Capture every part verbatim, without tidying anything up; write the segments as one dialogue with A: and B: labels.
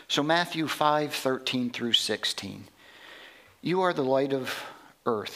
A: So Matthew five thirteen through sixteen. You are the light of earth.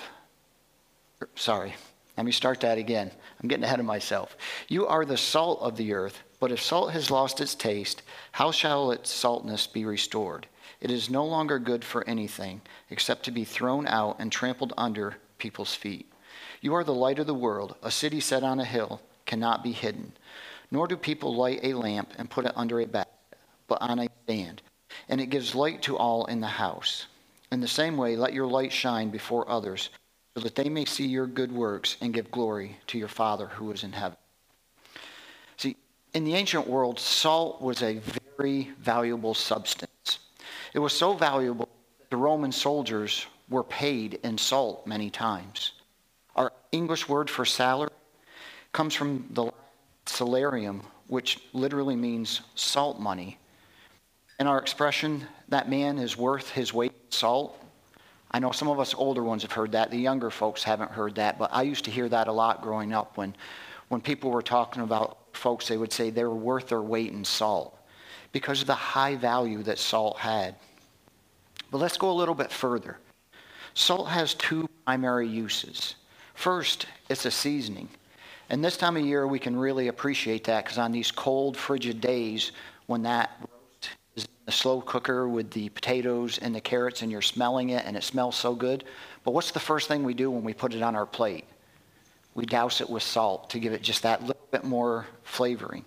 A: Sorry, let me start that again. I'm getting ahead of myself. You are the salt of the earth, but if salt has lost its taste, how shall its saltness be restored? It is no longer good for anything except to be thrown out and trampled under people's feet. You are the light of the world. A city set on a hill cannot be hidden. Nor do people light a lamp and put it under a basket, but on a stand, and it gives light to all in the house. In the same way, let your light shine before others, so that they may see your good works and give glory to your Father who is in heaven. See, in the ancient world, salt was a very valuable substance. It was so valuable that the Roman soldiers were paid in salt many times. Our English word for salary comes from the salarium, which literally means salt money. And our expression, that man is worth his weight in salt, I know some of us older ones have heard that. The younger folks haven't heard that, but I used to hear that a lot growing up. When, when people were talking about folks, they would say they were worth their weight in salt because of the high value that salt had. But let's go a little bit further. Salt has two primary uses. First, it's a seasoning. And this time of year, we can really appreciate that because on these cold, frigid days, when that roast is in the slow cooker with the potatoes and the carrots and you're smelling it and it smells so good. But what's the first thing we do when we put it on our plate? We douse it with salt to give it just that little bit more flavoring.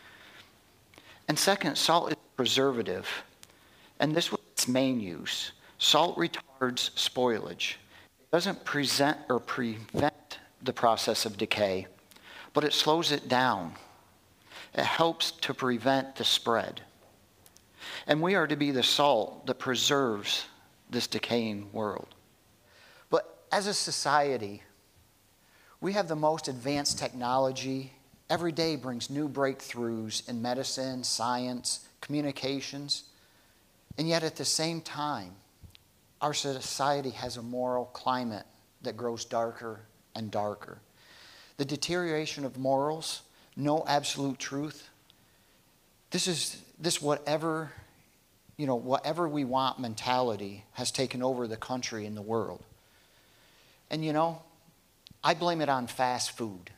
A: And second, salt is a preservative. And this was its main use. Salt retards spoilage. It doesn't present or prevent the process of decay, but it slows it down. It helps to prevent the spread. And we are to be the salt that preserves this decaying world. But as a society, we have the most advanced technology. Every day brings new breakthroughs in medicine, science, communications. And yet at the same time, our society has a moral climate that grows darker and darker. The deterioration of morals, no absolute truth. This is this whatever, you know, whatever we want mentality has taken over the country and the world. And you know, I blame it on fast food.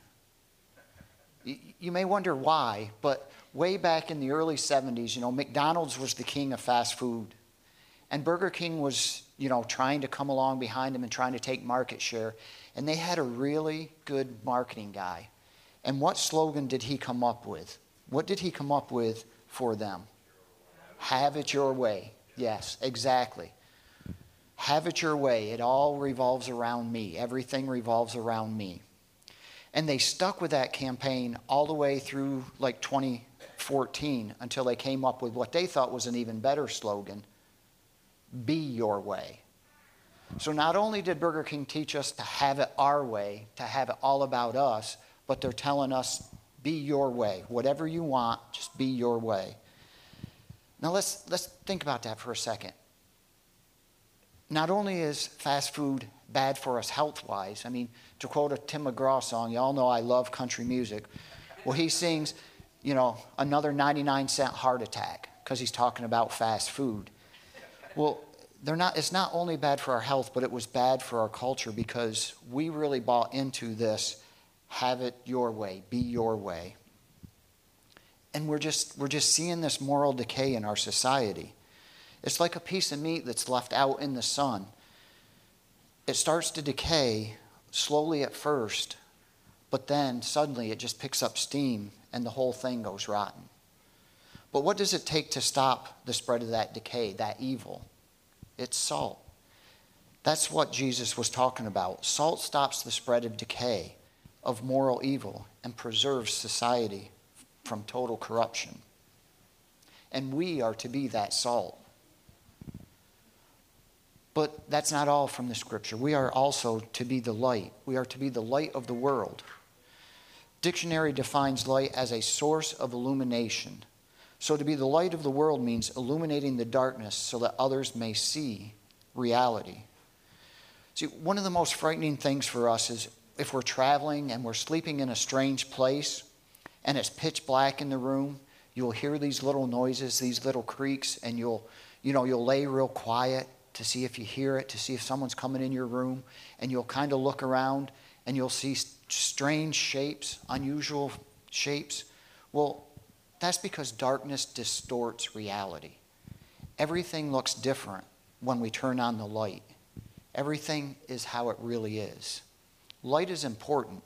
A: You may wonder why, but way back in the early seventies, you know, McDonald's was the king of fast food. And Burger King was, you know, trying to come along behind them and trying to take market share. And they had a really good marketing guy. And what slogan did he come up with? What did he come up with for them? Have it your way. Yes, exactly. Have it your way. It all revolves around me. Everything revolves around me. And they stuck with that campaign all the way through like twenty fourteen until they came up with what they thought was an even better slogan. Be your way. So not only did Burger King teach us to have it our way, to have it all about us, but they're telling us, be your way. Whatever you want, just be your way. Now let's let's think about that for a second. Not only is fast food bad for us health-wise, I mean, to quote a Tim McGraw song, y'all know I love country music. Well, he sings, you know, another ninety-nine cent heart attack because he's talking about fast food. Well, they're not, it's not only bad for our health, but it was bad for our culture because we really bought into this, have it your way, be your way. And we're just, we're just seeing this moral decay in our society. It's like a piece of meat that's left out in the sun. It starts to decay slowly at first, but then suddenly it just picks up steam and the whole thing goes rotten. But what does it take to stop the spread of that decay, that evil? It's salt. That's what Jesus was talking about. Salt stops the spread of decay, of moral evil, and preserves society from total corruption. And we are to be that salt. But that's not all from the scripture. We are also to be the light. We are to be the light of the world. Dictionary defines light as a source of illumination. So to be the light of the world means illuminating the darkness so that others may see reality. See, one of the most frightening things for us is if we're traveling and we're sleeping in a strange place and it's pitch black in the room, You'll hear these little noises, these little creaks, and you'll, you know, you'll lay real quiet to see if you hear it, to see if someone's coming in your room, and you'll kind of look around and you'll see strange shapes, unusual shapes. Well, that's because darkness distorts reality. Everything looks different when we turn on the light. Everything is how it really is. Light is important.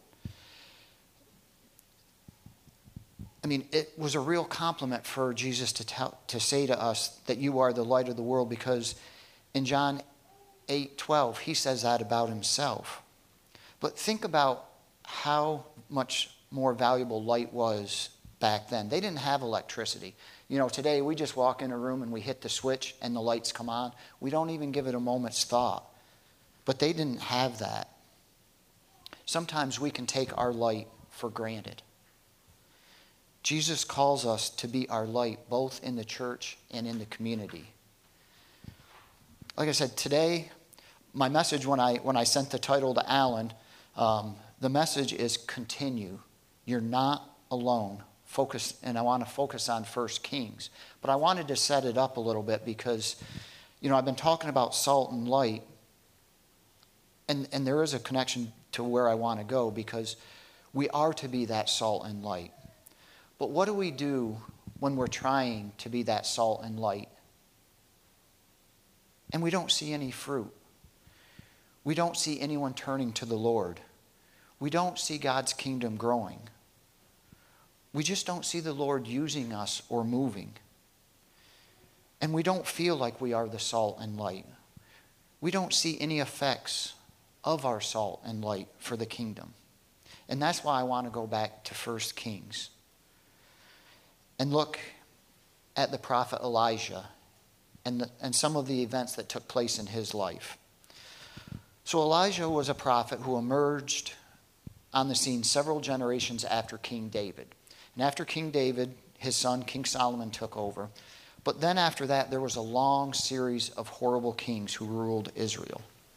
A: I mean, it was a real compliment for Jesus to tell, to say to us that you are the light of the world, because in John eight twelve, he says that about himself. But think about how much more valuable light was back then. They didn't have electricity. You know, today we just walk in a room and we hit the switch and the lights come on. We don't even give it a moment's thought. But they didn't have that. Sometimes we can take our light for granted. Jesus calls us to be our light, both in the church and in the community. Like I said, today, my message when I when I sent the title to Alan, um, the message is continue. You're not alone. Focus, and I want to focus on First Kings. But I wanted to set it up a little bit because, you know, I've been talking about salt and light, and, and there is a connection to where I want to go, because we are to be that salt and light. But what do we do when we're trying to be that salt and light and we don't see any fruit? We don't see anyone turning to the Lord. We don't see God's kingdom growing. We just don't see the Lord using us or moving. And we don't feel like we are the salt and light. We don't see any effects of our salt and light for the kingdom. And that's why I want to go back to First Kings and look at the prophet Elijah and, the, and some of the events that took place in his life. So Elijah was a prophet who emerged on the scene several generations after King David. And after King David, his son, King Solomon, took over. But then after that, there was a long series of horrible kings who ruled Israel.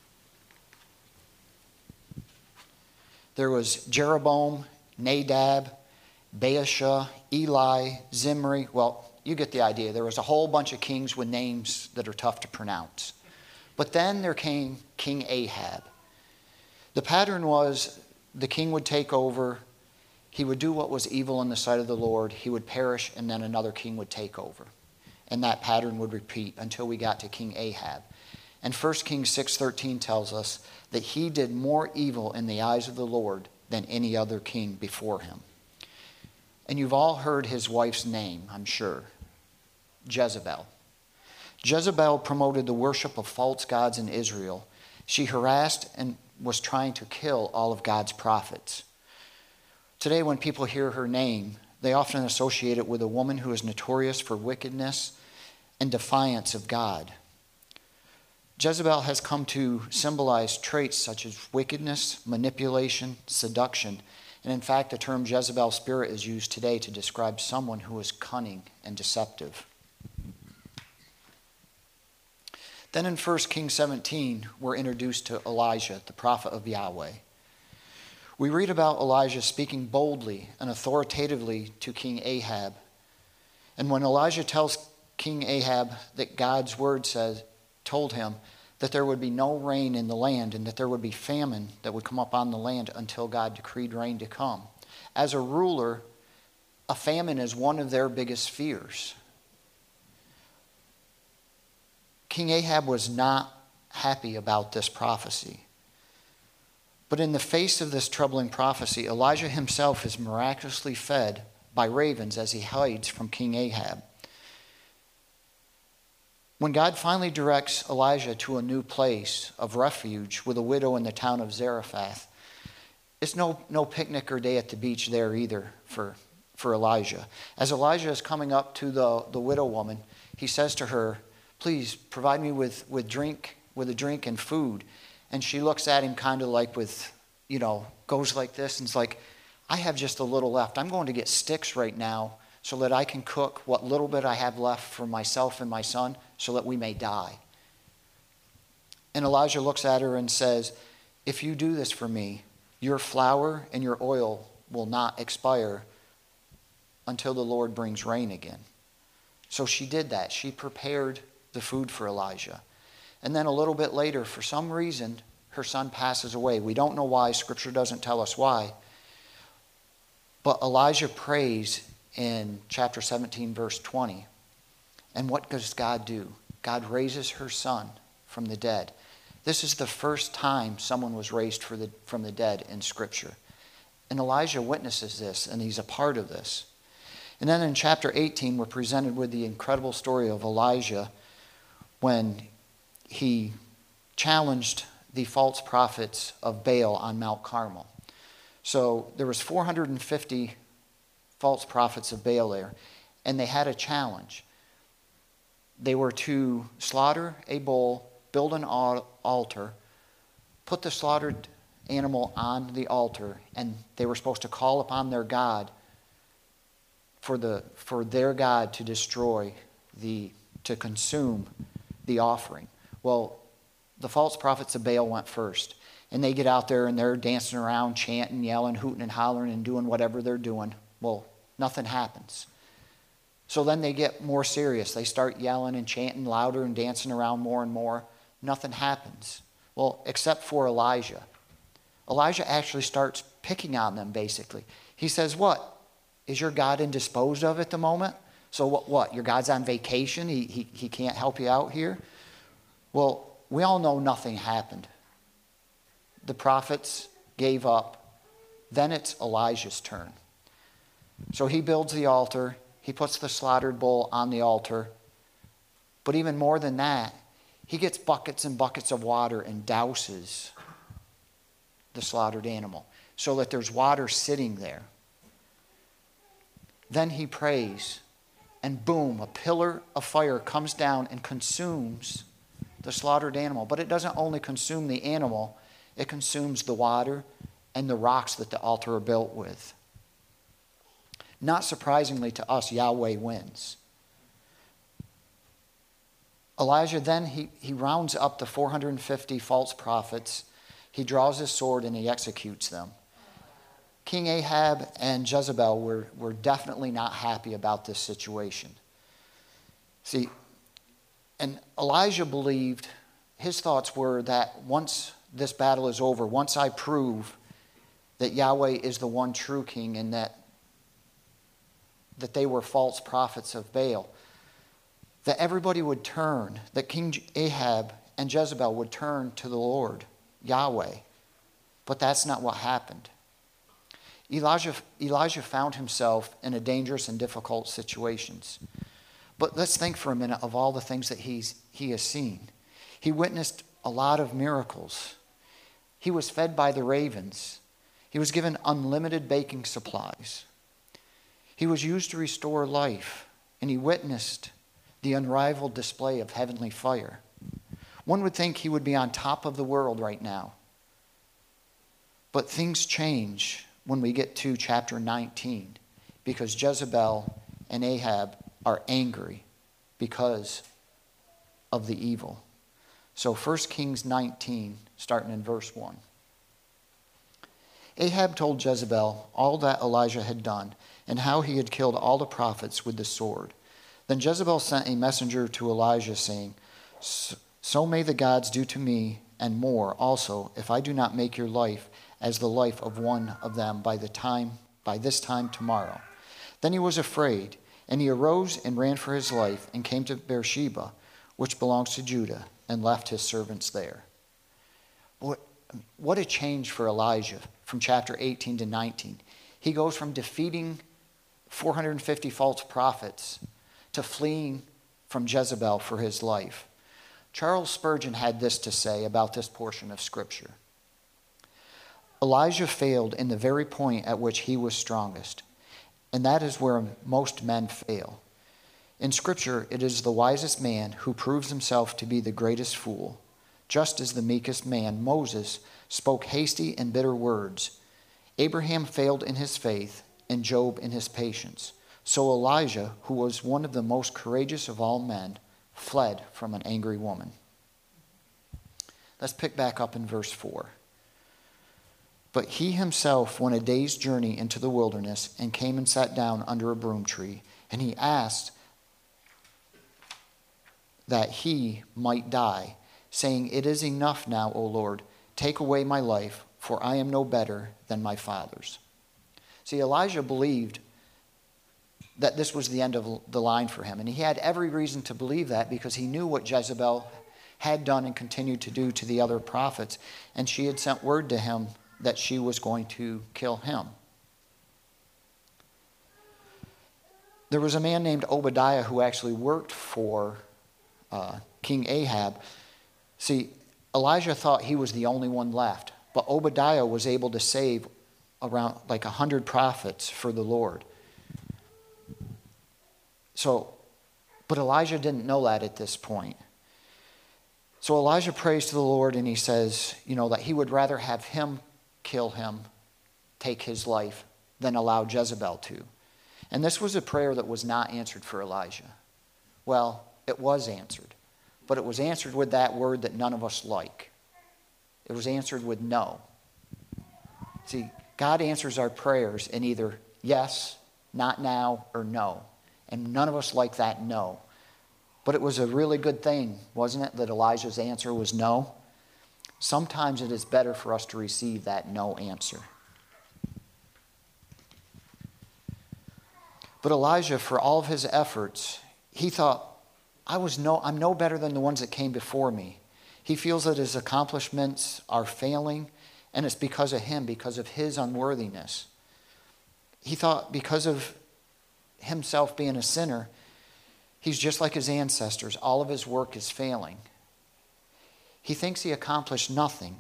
A: There was Jeroboam, Nadab, Baasha, Eli, Zimri. Well, you get the idea. There was a whole bunch of kings with names that are tough to pronounce. But then there came King Ahab. The pattern was the king would take over, he would do what was evil in the sight of the Lord, he would perish, and then another king would take over. And that pattern would repeat until we got to King Ahab. And First Kings six thirteen tells us that he did more evil in the eyes of the Lord than any other king before him. And you've all heard his wife's name, I'm sure. Jezebel. Jezebel promoted the worship of false gods in Israel. She harassed and was trying to kill all of God's prophets. Today, when people hear her name, they often associate it with a woman who is notorious for wickedness and defiance of God. Jezebel has come to symbolize traits such as wickedness, manipulation, seduction. And in fact, the term Jezebel spirit is used today to describe someone who is cunning and deceptive. Then in First Kings seventeen, we're introduced to Elijah, the prophet of Yahweh. We read about Elijah speaking boldly and authoritatively to King Ahab. And when Elijah tells King Ahab that God's word says, told him that there would be no rain in the land and that there would be famine that would come up on the land until God decreed rain to come. As a ruler, a famine is one of their biggest fears. King Ahab was not happy about this prophecy. But in the face of this troubling prophecy, Elijah himself is miraculously fed by ravens as he hides from King Ahab. When God finally directs Elijah to a new place of refuge with a widow in the town of Zarephath, it's no, no picnic or day at the beach there either for, for Elijah. As Elijah is coming up to the, the widow woman, he says to her, "Please provide me with, with drink, with a drink and food." And she looks at him kind of like with, you know, goes like this and is like, "I have just a little left. I'm going to get sticks right now so that I can cook what little bit I have left for myself and my son so that we may die." And Elijah looks at her and says, "If you do this for me, your flour and your oil will not expire until the Lord brings rain again. So she did that. She prepared the food for Elijah. And then a little bit later, for some reason, her son passes away. We don't know why. Scripture doesn't tell us why. But Elijah prays in chapter seventeen, verse twenty. And what does God do? God raises her son from the dead. This is the first time someone was raised for the, from the dead in Scripture. And Elijah witnesses this, and he's a part of this. And then in chapter eighteen, we're presented with the incredible story of Elijah when he challenged the false prophets of Baal on Mount Carmel. So there was four hundred fifty false prophets of Baal there, and they had a challenge. They were to slaughter a bull, build an altar, put the slaughtered animal on the altar, and they were supposed to call upon their God for the for their God to destroy the to consume the offering. Well, the false prophets of Baal went first, and they get out there and they're dancing around, chanting, yelling, hooting and hollering and doing whatever they're doing. Well, nothing happens. So then they get more serious. They start yelling and chanting louder and dancing around more and more. Nothing happens. Well, except for Elijah. Elijah actually starts picking on them, basically. He says, what? Is your God indisposed of at the moment? So what? what? Your God's on vacation? He, he, he can't help you out here? Well, we all know nothing happened. The prophets gave up. Then it's Elijah's turn. So he builds the altar. He puts the slaughtered bull on the altar. But even more than that, he gets buckets and buckets of water and douses the slaughtered animal so that there's water sitting there. Then he prays, and boom, a pillar of fire comes down and consumes the slaughtered animal. But it doesn't only consume the animal, it consumes the water and the rocks that the altar are built with. Not surprisingly to us, Yahweh wins. Elijah then, he, he rounds up the four hundred fifty false prophets. He draws his sword and he executes them. King Ahab and Jezebel were, were definitely not happy about this situation. See, and Elijah believed, his thoughts were that once this battle is over, once I prove that Yahweh is the one true king and that, that they were false prophets of Baal, that everybody would turn, that King Ahab and Jezebel would turn to the Lord, Yahweh. But that's not what happened. Elijah, Elijah found himself in a dangerous and difficult situations. But let's think for a minute of all the things that he's, he has seen. He witnessed a lot of miracles. He was fed by the ravens. He was given unlimited baking supplies. He was used to restore life, and he witnessed the unrivaled display of heavenly fire. One would think he would be on top of the world right now. But things change when we get to chapter nineteen, because Jezebel and Ahab are angry because of the evil. So First Kings nineteen, starting in verse one. Ahab told Jezebel all that Elijah had done and how he had killed all the prophets with the sword. Then Jezebel sent a messenger to Elijah, saying, So may the gods do to me and more also, if I do not make your life as the life of one of them by the time by this time tomorrow. Then he was afraid, and he arose and ran for his life and came to Beersheba, which belongs to Judah, and left his servants there. What, what a change for Elijah from chapter eighteen to nineteen. He goes from defeating four hundred fifty false prophets to fleeing from Jezebel for his life. Charles Spurgeon had this to say about this portion of Scripture. Elijah failed in the very point at which he was strongest, and that is where most men fail. In Scripture, it is the wisest man who proves himself to be the greatest fool, just as the meekest man, Moses, spoke hasty and bitter words. Abraham failed in his faith, and Job in his patience. So Elijah, who was one of the most courageous of all men, fled from an angry woman. Let's pick back up in verse four. But he himself went a day's journey into the wilderness and came and sat down under a broom tree. And he asked that he might die, saying, It is enough now, O Lord. Take away my life, for I am no better than my fathers. See, Elijah believed that this was the end of the line for him. And he had every reason to believe that because he knew what Jezebel had done and continued to do to the other prophets. And she had sent word to him that she was going to kill him. There was a man named Obadiah who actually worked for uh, King Ahab. See, Elijah thought he was the only one left, but Obadiah was able to save around like a hundred prophets for the Lord. So, but Elijah didn't know that at this point. So Elijah prays to the Lord and he says, you know, that he would rather have him kill him, take his life, than allow Jezebel to. And this was a prayer that was not answered for Elijah. Well, it was answered. But it was answered with that word that none of us like. It was answered with no. See, God answers our prayers in either yes, not now, or no. And none of us like that no. But it was a really good thing, wasn't it, that Elijah's answer was no? Sometimes it is better for us to receive that no answer. But Elijah, for all of his efforts, he thought, I was no, I'm no better than the ones that came before me. He feels that his accomplishments are failing, and it's because of him, because of his unworthiness. He thought because of himself being a sinner, he's just like his ancestors. All of his work is failing. He thinks he accomplished nothing.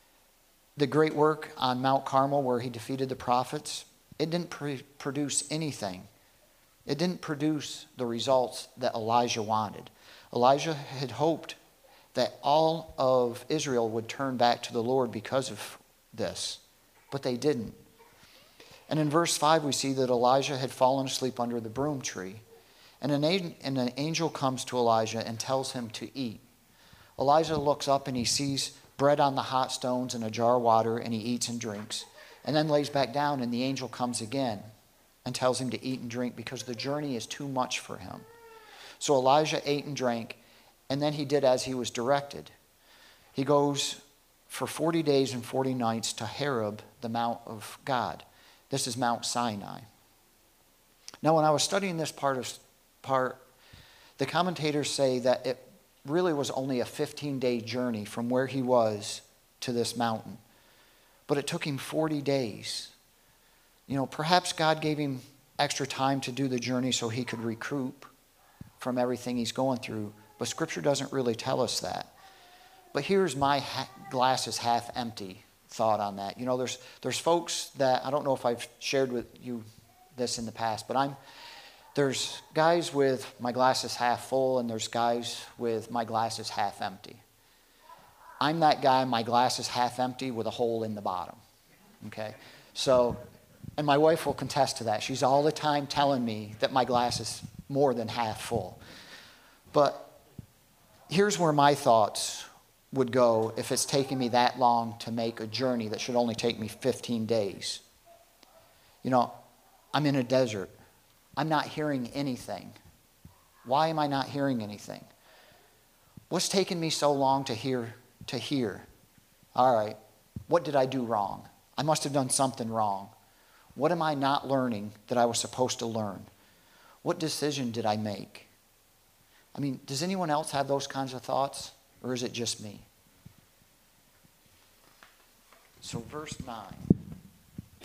A: The great work on Mount Carmel where he defeated the prophets, it didn't pre- produce anything. It didn't produce the results that Elijah wanted. Elijah had hoped that all of Israel would turn back to the Lord because of this, but they didn't. And in verse five, we see that Elijah had fallen asleep under the broom tree, and an, and an angel comes to Elijah and tells him to eat. Elijah looks up and he sees bread on the hot stones and a jar of water, and he eats and drinks, and then lays back down, and the angel comes again and tells him to eat and drink because the journey is too much for him. So Elijah ate and drank, and then he did as he was directed. He goes for forty days and forty nights to Horeb, the Mount of God. This is Mount Sinai. Now, when I was studying this part of part, the commentators say that it really was only a fifteen-day journey from where he was to this mountain. But it took him forty days. You know, perhaps God gave him extra time to do the journey so he could recoup from everything he's going through. But Scripture doesn't really tell us that. But here's my ha- glass is half empty thought on that. You know, there's there's folks that, I don't know if I've shared with you this in the past, but I'm there's guys with my glass is half full, and there's guys with my glass is half empty. I'm that guy, my glass is half empty with a hole in the bottom. Okay? So, and my wife will contest to that. She's all the time telling me that my glass is more than half full. But here's where my thoughts would go if it's taking me that long to make a journey that should only take me fifteen days. You know, I'm in a desert. I'm not hearing anything. Why am I not hearing anything? What's taken me so long to hear to hear? All right, what did I do wrong? I must have done something wrong. What am I not learning that I was supposed to learn? What decision did I make? I mean, does anyone else have those kinds of thoughts, or is it just me? So verse nine.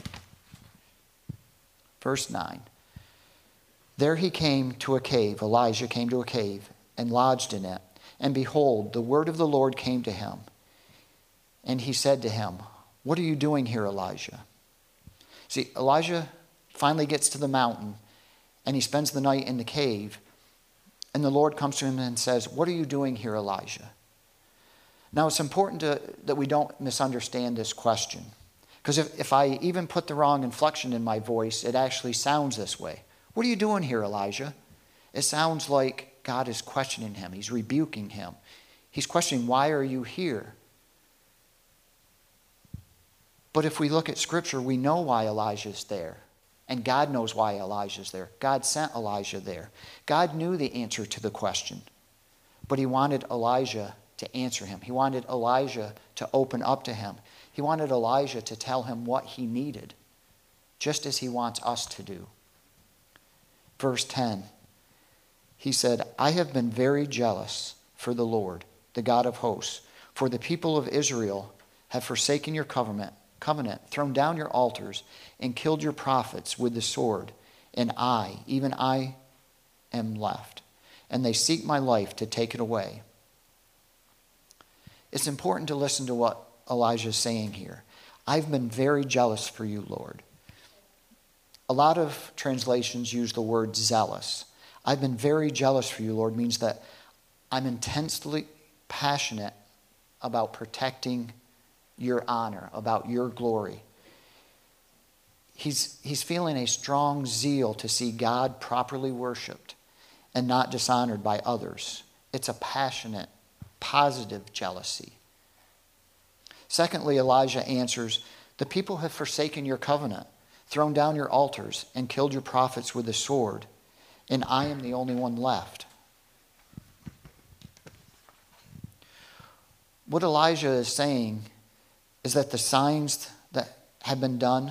A: Verse nine. There he came to a cave, Elijah came to a cave, and lodged in it. And behold, the word of the Lord came to him. And he said to him, What are you doing here, Elijah? See, Elijah finally gets to the mountain, and he spends the night in the cave. And the Lord comes to him and says, What are you doing here, Elijah? Now, it's important to, that we don't misunderstand this question. Because if, if I even put the wrong inflection in my voice, it actually sounds this way. What are you doing here, Elijah? It sounds like God is questioning him. He's rebuking him. He's questioning, why are you here? But if we look at Scripture, we know why Elijah's there. And God knows why Elijah's there. God sent Elijah there. God knew the answer to the question. But he wanted Elijah to answer him. He wanted Elijah to open up to him. He wanted Elijah to tell him what he needed, just as he wants us to do. Verse ten, he said, I have been very jealous for the Lord, the God of hosts, for the people of Israel have forsaken your covenant, covenant, thrown down your altars, and killed your prophets with the sword, and I, even I, am left, and they seek my life to take it away. It's important to listen to what Elijah is saying here. I've been very jealous for you, Lord. A lot of translations use the word zealous. I've been very jealous for you, Lord, means that I'm intensely passionate about protecting your honor, about your glory. He's, he's feeling a strong zeal to see God properly worshiped and not dishonored by others. It's a passionate, positive jealousy. Secondly, Elijah answers, the people have forsaken your covenant, thrown down your altars, and killed your prophets with the sword, and I am the only one left. What Elijah is saying is that the signs that have been done,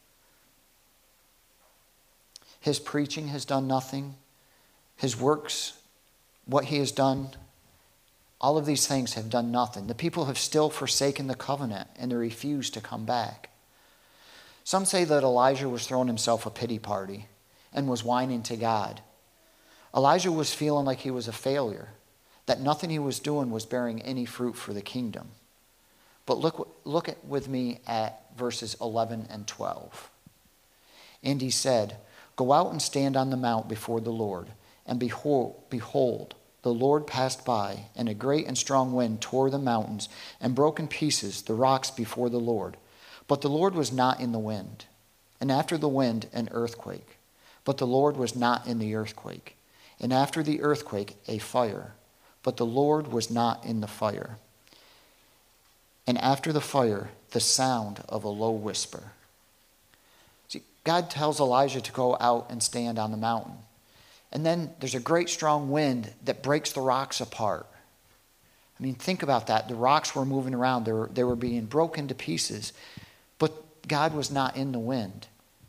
A: his preaching has done nothing, his works, what he has done, all of these things have done nothing. The people have still forsaken the covenant and they refuse to come back. Some say that Elijah was throwing himself a pity party and was whining to God. Elijah was feeling like he was a failure, that nothing he was doing was bearing any fruit for the kingdom. But look, look at, with me at verses eleven and twelve. And he said, go out and stand on the mount before the Lord, and behold, behold, the Lord passed by, and a great and strong wind tore the mountains and broke in pieces the rocks before the Lord. But the Lord was not in the wind. And after the wind, an earthquake. But the Lord was not in the earthquake. And after the earthquake, a fire. But the Lord was not in the fire. And after the fire, the sound of a low whisper. See, God tells Elijah to go out and stand on the mountain. And then there's a great strong wind that breaks the rocks apart. I mean, think about that. The rocks were moving around. They were, they were being broken to pieces. But God was not in the wind.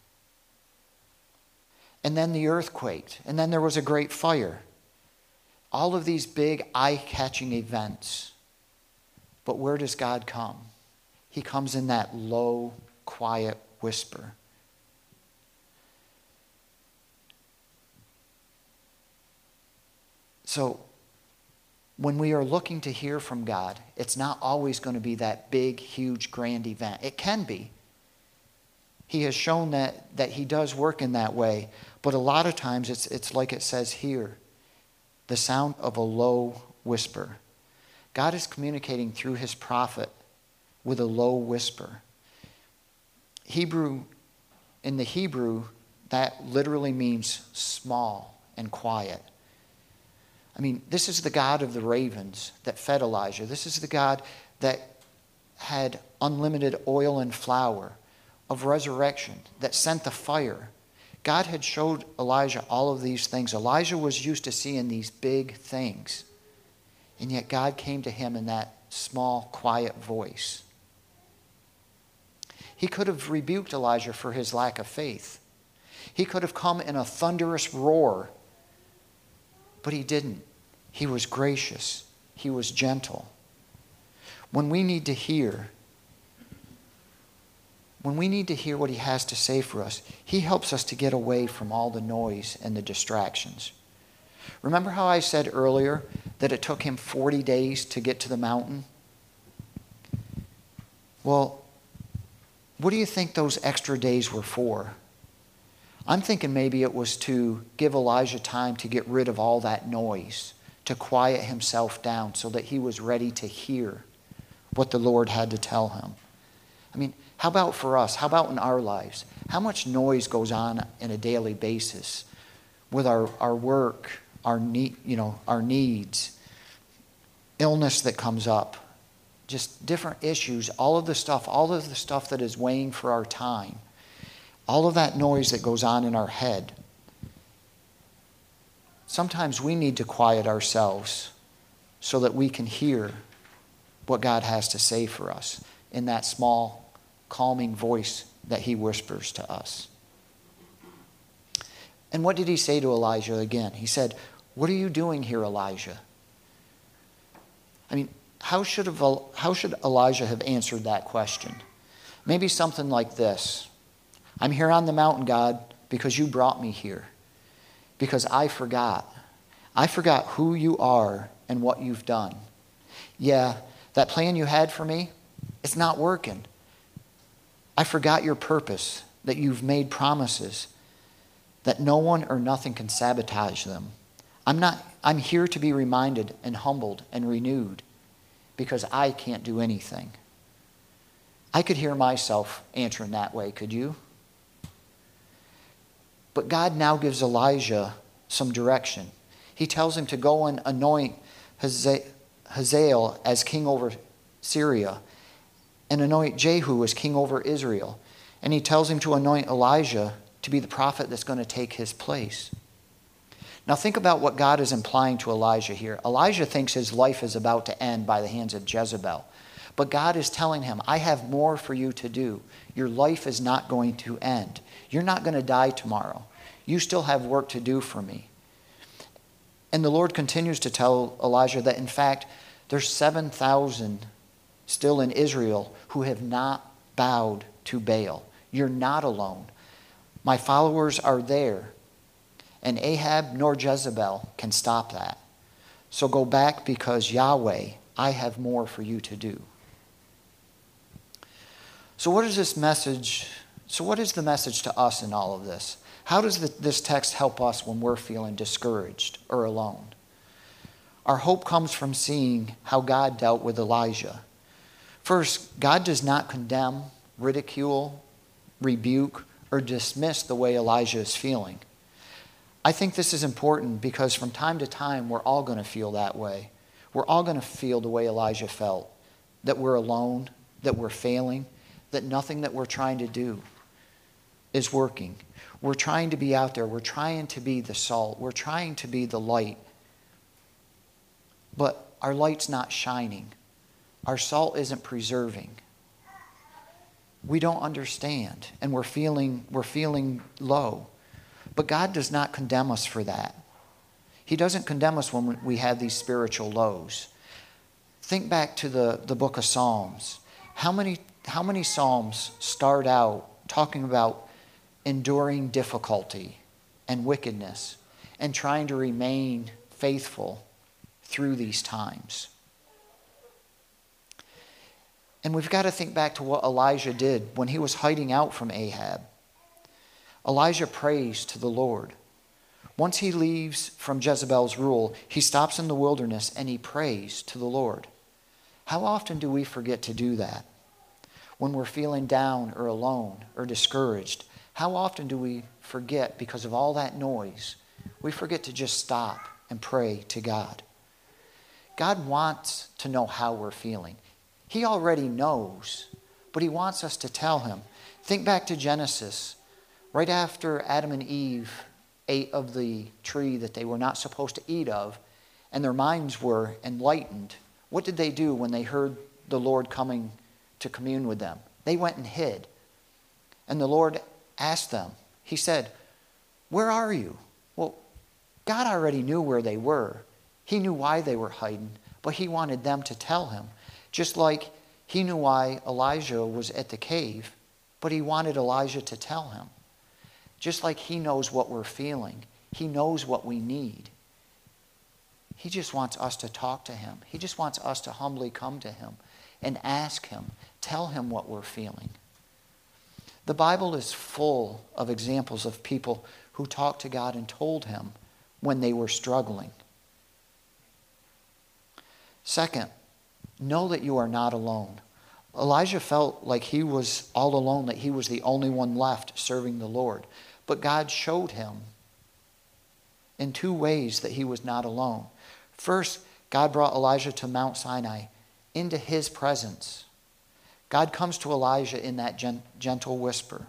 A: And then the earthquake. And then there was a great fire. All of these big eye-catching events. But where does God come? He comes in that low, quiet whisper. So, when we are looking to hear from God, it's not always going to be that big, huge, grand event. It can be. He has shown that, that he does work in that way. But a lot of times it's, it's like it says here, the sound of a low whisper. God is communicating through his prophet with a low whisper. Hebrew, in the Hebrew, that literally means small and quiet. I mean, this is the God of the ravens that fed Elijah. This is the God that had unlimited oil and flour, of resurrection, that sent the fire. God had showed Elijah all of these things. Elijah was used to seeing these big things. And yet God came to him in that small, quiet voice. He could have rebuked Elijah for his lack of faith. He could have come in a thunderous roar. But he didn't. He was gracious. He was gentle. When we need to hear, when we need to hear what he has to say for us, he helps us to get away from all the noise and the distractions. Remember how I said earlier that it took him forty days to get to the mountain? Well, what do you think those extra days were for? I'm thinking maybe it was to give Elijah time to get rid of all that noise, to quiet himself down so that he was ready to hear what the Lord had to tell him. I mean, how about for us? How about in our lives? How much noise goes on in a daily basis with our, our work, our need, you know, our needs, illness that comes up, just different issues, all of the stuff, all of the stuff that is weighing for our time, all of that noise that goes on in our head. Sometimes we need to quiet ourselves so that we can hear what God has to say for us in that small, calming voice that he whispers to us. And what did he say to Elijah again? He said, "What are you doing here, Elijah?" I mean, how should have, how should Elijah have answered that question? Maybe something like this: "I'm here on the mountain, God, because you brought me here. Because I forgot. I forgot who you are and what you've done. Yeah, that plan you had for me, it's not working. I forgot your purpose, that you've made promises, that no one or nothing can sabotage them. I'm not, I'm here to be reminded and humbled and renewed because I can't do anything." I could hear myself answering that way, could you? But God now gives Elijah some direction. He tells him to go and anoint Hazael as king over Syria and anoint Jehu as king over Israel. And he tells him to anoint Elijah to be the prophet that's going to take his place. Now think about what God is implying to Elijah here. Elijah thinks his life is about to end by the hands of Jezebel. But God is telling him, I have more for you to do. Your life is not going to end. You're not going to die tomorrow. You still have work to do for me. And the Lord continues to tell Elijah that, in fact, there's seven thousand still in Israel who have not bowed to Baal. You're not alone. My followers are there. And Ahab nor Jezebel can stop that. So go back, because Yahweh, I have more for you to do. So what is this message? So what is the message to us in all of this? How does the, this text help us when we're feeling discouraged or alone? Our hope comes from seeing how God dealt with Elijah. First, God does not condemn, ridicule, rebuke, or dismiss the way Elijah is feeling. I think this is important because from time to time, we're all going to feel that way. We're all going to feel the way Elijah felt, that we're alone, that we're failing, that nothing that we're trying to do is working. We're trying to be out there. We're trying to be the salt. We're trying to be the light. But our light's not shining. Our salt isn't preserving. We don't understand, and we're feeling, we're feeling low. But God does not condemn us for that. He doesn't condemn us when we have these spiritual lows. Think back to the, the book of Psalms. How many, how many Psalms start out talking about enduring difficulty and wickedness and trying to remain faithful through these times? And we've got to think back to what Elijah did when he was hiding out from Ahab. Elijah prays to the Lord. Once he leaves from Jezebel's rule, he stops in the wilderness and he prays to the Lord. How often do we forget to do that? When we're feeling down or alone or discouraged, how often do we forget, because of all that noise, we forget to just stop and pray to God? God wants to know how we're feeling. He already knows, but he wants us to tell him. Think back to Genesis. Right after Adam and Eve ate of the tree that they were not supposed to eat of, and their minds were enlightened, what did they do when they heard the Lord coming to commune with them? They went and hid. And the Lord asked them, he said, "Where are you?" Well, God already knew where they were. He knew why they were hiding, but he wanted them to tell him. Just like he knew why Elijah was at the cave, but he wanted Elijah to tell him. Just like he knows what we're feeling, he knows what we need. He just wants us to talk to him. He just wants us to humbly come to him and ask him, tell him what we're feeling. The Bible is full of examples of people who talked to God and told him when they were struggling. Second, know that you are not alone. Elijah felt like he was all alone, that he was the only one left serving the Lord. But God showed him in two ways that he was not alone. First, God brought Elijah to Mount Sinai into his presence. God comes to Elijah in that gen- gentle whisper.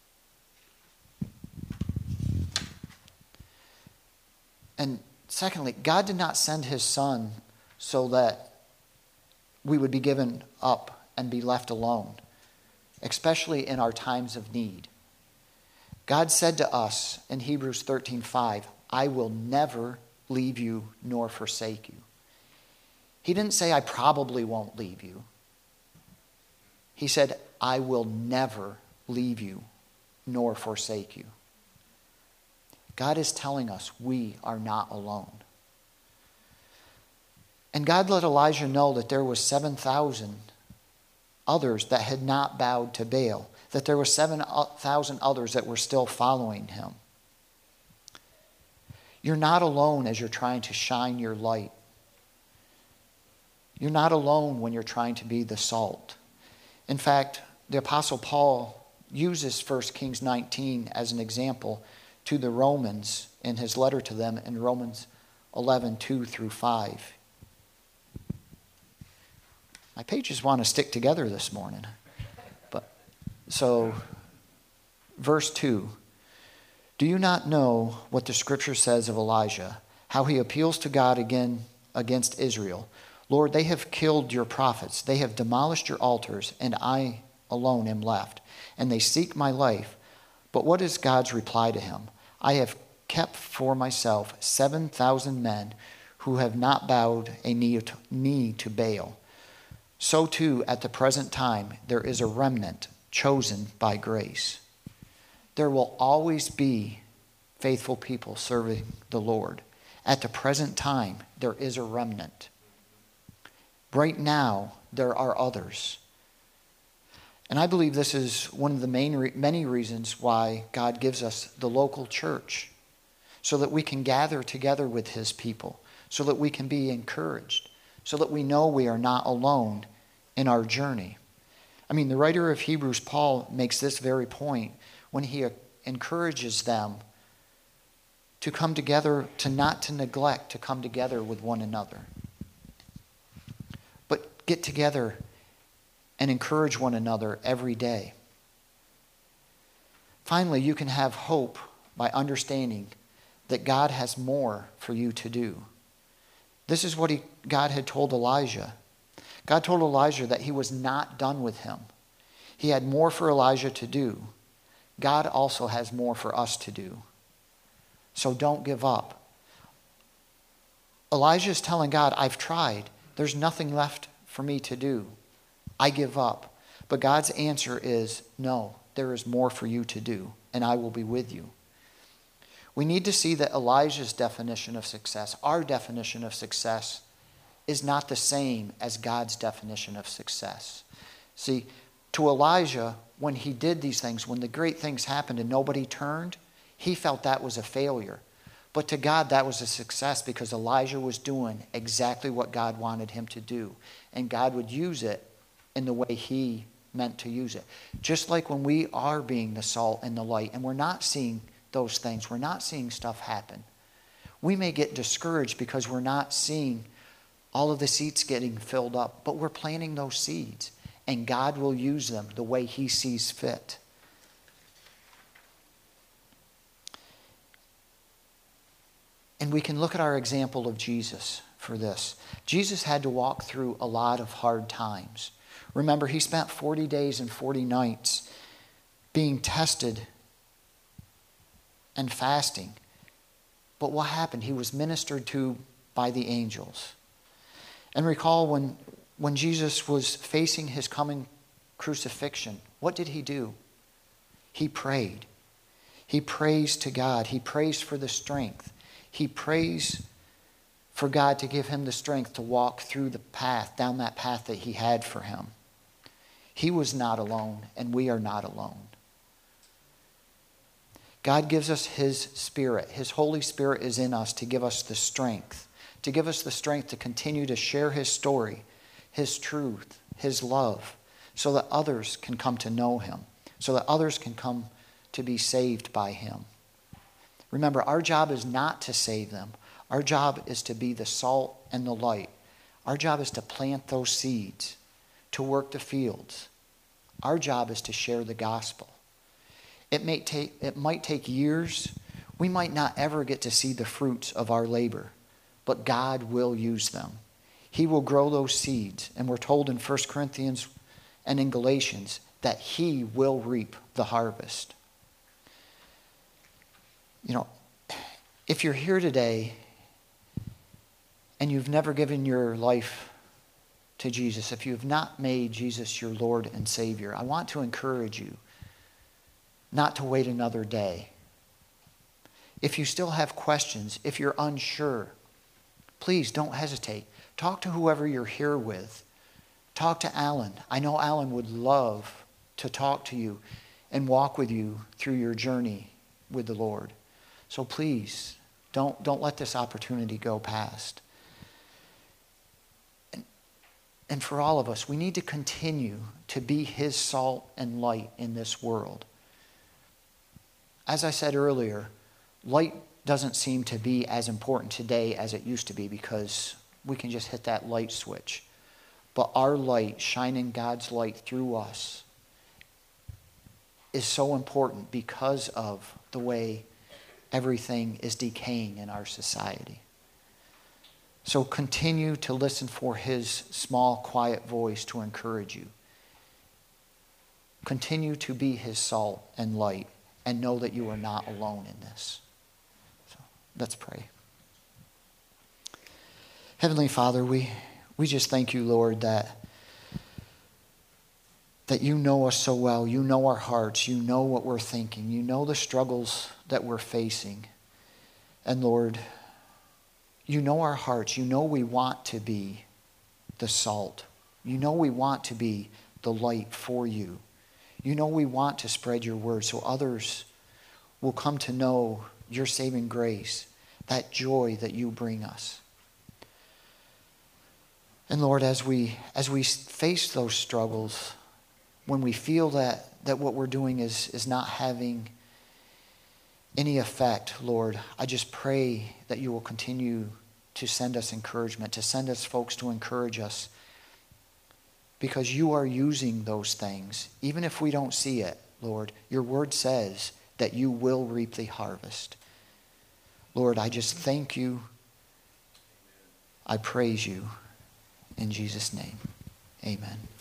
A: And secondly, God did not send his son so that we would be given up and be left alone, especially in our times of need. God said to us in Hebrews thirteen five, I will never leave you nor forsake you. He didn't say, I probably won't leave you. He said, I will never leave you nor forsake you. God is telling us we are not alone. And God let Elijah know that there was seven thousand others that had not bowed to Baal, that there were seven thousand others that were still following him. You're not alone as you're trying to shine your light. You're not alone when you're trying to be the salt. In fact, the Apostle Paul uses First Kings nineteen as an example to the Romans in his letter to them in Romans eleven, two through five. My pages want to stick together this morning. But so, verse two. Do you not know what the scripture says of Elijah, how he appeals to God again against Israel? Lord, they have killed your prophets. They have demolished your altars, and I alone am left. And they seek my life. But what is God's reply to him? I have kept for myself seven thousand men who have not bowed a knee to Baal. So too, at the present time, there is a remnant chosen by grace. There will always be faithful people serving the Lord. At the present time, there is a remnant. Right now, there are others. And I believe this is one of the main re- many reasons why God gives us the local church, so that we can gather together with his people, so that we can be encouraged, so that we know we are not alone in our journey. I mean, the writer of Hebrews, Paul, makes this very point when he encourages them to come together, to not to neglect to come together with one another, but get together and encourage one another every day. Finally, you can have hope by understanding that God has more for you to do. This is what he, God had told Elijah. God told Elijah that he was not done with him. He had more for Elijah to do. God also has more for us to do. So don't give up. Elijah is telling God, I've tried. There's nothing left for me to do. I give up. But God's answer is, no, there is more for you to do, and I will be with you. We need to see that Elijah's definition of success, our definition of success, is not the same as God's definition of success. See, to Elijah, when he did these things, when the great things happened and nobody turned, he felt that was a failure. But to God, that was a success because Elijah was doing exactly what God wanted him to do. And God would use it in the way he meant to use it. Just like when we are being the salt and the light and we're not seeing those things, we're not seeing stuff happen. We may get discouraged because we're not seeing all of the seats getting filled up, but we're planting those seeds. And God will use them the way he sees fit. And we can look at our example of Jesus for this. Jesus had to walk through a lot of hard times. Remember, he spent forty days and forty nights being tested and fasting. But what happened? He was ministered to by the angels. And recall when When Jesus was facing his coming crucifixion, what did he do? He prayed. He prays to God. He prays for the strength. He prays for God to give him the strength to walk through the path, down that path that he had for him. He was not alone, and we are not alone. God gives us his Spirit. His Holy Spirit is in us to give us the strength, to give us the strength to continue to share his story, his truth, his love, so that others can come to know him, so that others can come to be saved by him. Remember, our job is not to save them. Our job is to be the salt and the light. Our job is to plant those seeds, to work the fields. Our job is to share the gospel. It may take, it might take years. We might not ever get to see the fruits of our labor, but God will use them. He will grow those seeds. And we're told in First Corinthians and in Galatians that he will reap the harvest. You know, if you're here today and you've never given your life to Jesus, if you have not made Jesus your Lord and Savior, I want to encourage you not to wait another day. If you still have questions, if you're unsure, please don't hesitate. Talk to whoever you're here with. Talk to Alan. I know Alan would love to talk to you and walk with you through your journey with the Lord. So please, don't, don't let this opportunity go past. And, and for all of us, we need to continue to be his salt and light in this world. As I said earlier, light doesn't seem to be as important today as it used to be because we can just hit that light switch. But our light, shining God's light through us, is so important because of the way everything is decaying in our society. So continue to listen for his small, quiet voice to encourage you. Continue to be his salt and light. And know that you are not alone in this. So let's pray. Heavenly Father, we, we just thank you, Lord, that, that you know us so well. You know our hearts. You know what we're thinking. You know the struggles that we're facing. And Lord, you know our hearts. You know we want to be the salt. You know we want to be the light for you. You know we want to spread your word so others will come to know your saving grace, that joy that you bring us. And Lord, as we as we face those struggles, when we feel that, that what we're doing is, is not having any effect, Lord, I just pray that you will continue to send us encouragement, to send us folks to encourage us, because you are using those things. Even if we don't see it, Lord, your word says that you will reap the harvest. Lord, I just thank you. I praise you. In Jesus' name, amen.